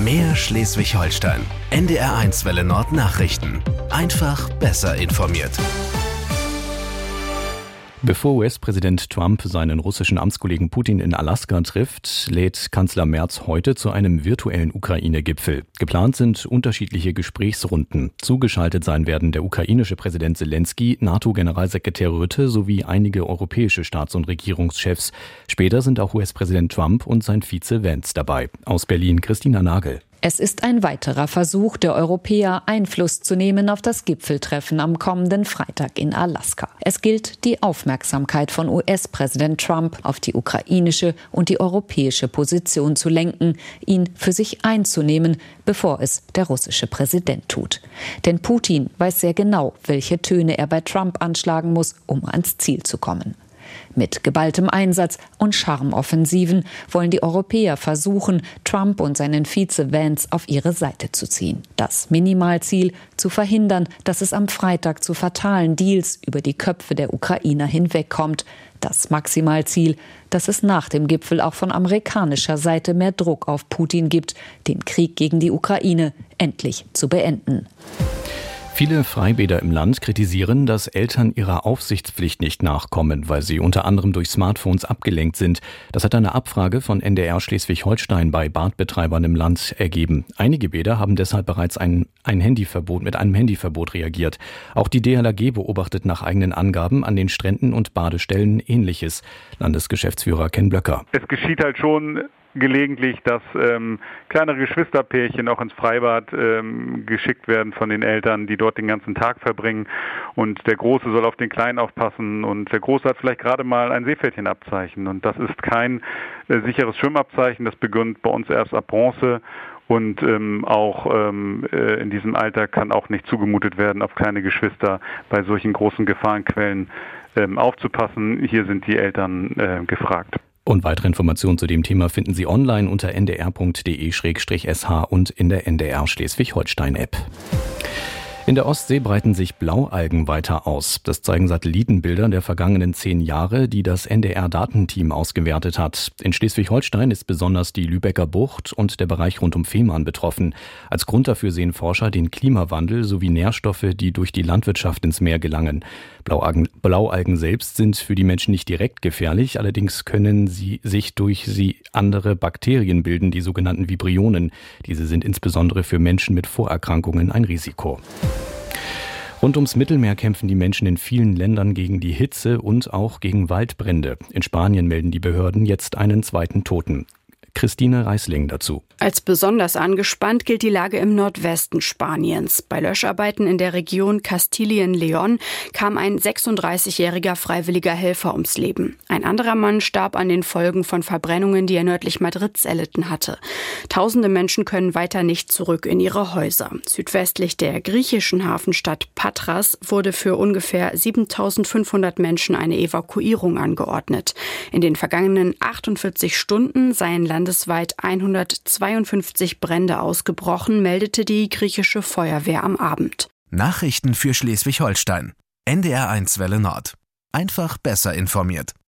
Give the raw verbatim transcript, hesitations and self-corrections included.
Mehr Schleswig-Holstein. N D R eins Welle Nord Nachrichten. Einfach besser informiert. Bevor U S-Präsident Trump seinen russischen Amtskollegen Putin in Alaska trifft, lädt Kanzler Merz heute zu einem virtuellen Ukraine-Gipfel. Geplant sind unterschiedliche Gesprächsrunden. Zugeschaltet sein werden der ukrainische Präsident Zelensky, NATO-Generalsekretär Rutte sowie einige europäische Staats- und Regierungschefs. Später sind auch U S-Präsident Trump und sein Vize Vance dabei. Aus Berlin Christina Nagel. Es ist ein weiterer Versuch der Europäer, Einfluss zu nehmen auf das Gipfeltreffen am kommenden Freitag in Alaska. Es gilt, die Aufmerksamkeit von U S-Präsident Trump auf die ukrainische und die europäische Position zu lenken, ihn für sich einzunehmen, bevor es der russische Präsident tut. Denn Putin weiß sehr genau, welche Töne er bei Trump anschlagen muss, um ans Ziel zu kommen. Mit geballtem Einsatz und Charmoffensiven wollen die Europäer versuchen, Trump und seinen Vize Vance auf ihre Seite zu ziehen. Das Minimalziel: zu verhindern, dass es am Freitag zu fatalen Deals über die Köpfe der Ukrainer hinwegkommt. Das Maximalziel: dass es nach dem Gipfel auch von amerikanischer Seite mehr Druck auf Putin gibt, den Krieg gegen die Ukraine endlich zu beenden. Viele Freibäder im Land kritisieren, dass Eltern ihrer Aufsichtspflicht nicht nachkommen, weil sie unter anderem durch Smartphones abgelenkt sind. Das hat eine Abfrage von N D R Schleswig-Holstein bei Badbetreibern im Land ergeben. Einige Bäder haben deshalb bereits ein, ein Handyverbot mit einem Handyverbot reagiert. Auch die D L R G beobachtet nach eigenen Angaben an den Stränden und Badestellen Ähnliches. Landesgeschäftsführer Ken Blöcker. Es geschieht halt schon gelegentlich, dass ähm, kleinere Geschwisterpärchen auch ins Freibad ähm, geschickt werden von den Eltern, die dort den ganzen Tag verbringen, und der Große soll auf den Kleinen aufpassen und der Große hat vielleicht gerade mal ein Seepferdchenabzeichen, und das ist kein äh, sicheres Schwimmabzeichen, das beginnt bei uns erst ab Bronze. Und ähm, auch ähm, äh, in diesem Alter kann auch nicht zugemutet werden, auf kleine Geschwister bei solchen großen Gefahrenquellen ähm, aufzupassen. Hier sind die Eltern äh, gefragt. Und weitere Informationen zu dem Thema finden Sie online unter n d r punkt d e slash s h und in der N D R Schleswig-Holstein-App. In der Ostsee breiten sich Blaualgen weiter aus. Das zeigen Satellitenbilder der vergangenen zehn Jahre, die das N D R-Datenteam ausgewertet hat. In Schleswig-Holstein ist besonders die Lübecker Bucht und der Bereich rund um Fehmarn betroffen. Als Grund dafür sehen Forscher den Klimawandel sowie Nährstoffe, die durch die Landwirtschaft ins Meer gelangen. Blaualgen, Blaualgen selbst sind für die Menschen nicht direkt gefährlich, allerdings können sie sich durch sie andere Bakterien bilden, die sogenannten Vibrionen. Diese sind insbesondere für Menschen mit Vorerkrankungen ein Risiko. Rund ums Mittelmeer kämpfen die Menschen in vielen Ländern gegen die Hitze und auch gegen Waldbrände. In Spanien melden die Behörden jetzt einen zweiten Toten. Christine Reisling dazu. Als besonders angespannt gilt die Lage im Nordwesten Spaniens. Bei Löscharbeiten in der Region Kastilien-León kam ein sechsunddreißigjähriger freiwilliger Helfer ums Leben. Ein anderer Mann starb an den Folgen von Verbrennungen, die er nördlich Madrids erlitten hatte. Tausende Menschen können weiter nicht zurück in ihre Häuser. Südwestlich der griechischen Hafenstadt Patras wurde für ungefähr siebentausendfünfhundert Menschen eine Evakuierung angeordnet. In den vergangenen achtundvierzig Stunden seien landesweit hundertzweiundfünfzig Brände ausgebrochen, meldete die griechische Feuerwehr am Abend. Nachrichten für Schleswig-Holstein. N D R eins Welle Nord. Einfach besser informiert.